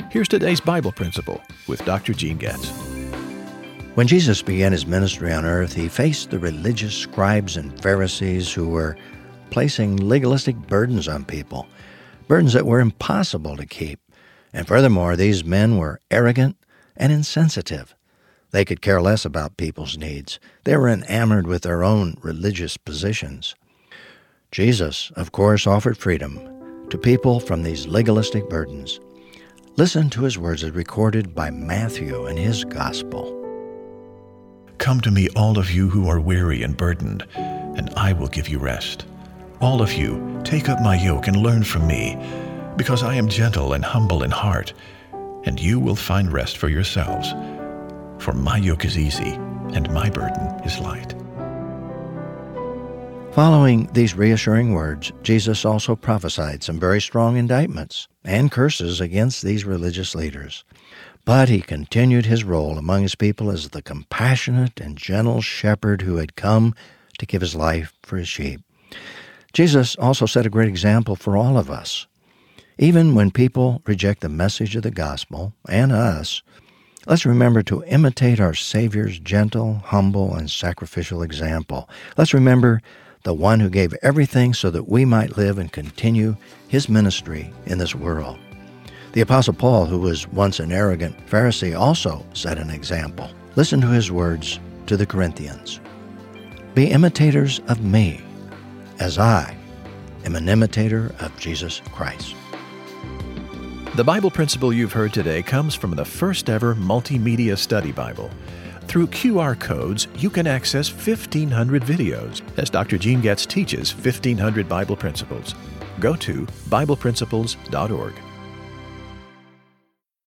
Here's today's Bible principle with Dr. Gene Getz. When Jesus began his ministry on earth, he faced the religious scribes and Pharisees who were placing legalistic burdens on people, burdens that were impossible to keep. And furthermore, these men were arrogant and insensitive. They could care less about people's needs. They were enamored with their own religious positions. Jesus, of course, offered freedom to people from these legalistic burdens. Listen to his words as recorded by Matthew in his gospel. Come to me, all of you who are weary and burdened, and I will give you rest. All of you, take up my yoke and learn from me, because I am gentle and humble in heart, and you will find rest for yourselves. For my yoke is easy, and my burden is light. Following these reassuring words, Jesus also prophesied some very strong indictments and curses against these religious leaders. But he continued his role among his people as the compassionate and gentle shepherd who had come to give his life for his sheep. Jesus also set a great example for all of us. Even when people reject the message of the gospel, and us, let's remember to imitate our Savior's gentle, humble, and sacrificial example. Let's remember the one who gave everything so that we might live and continue his ministry in this world. The Apostle Paul, who was once an arrogant Pharisee, also set an example. Listen to his words to the Corinthians. Be imitators of me, as I am an imitator of Jesus Christ. The Bible principle you've heard today comes from the first ever multimedia study Bible. Through QR codes, you can access 1,500 videos as Dr. Gene Getz teaches 1,500 Bible principles. Go to BiblePrinciples.org.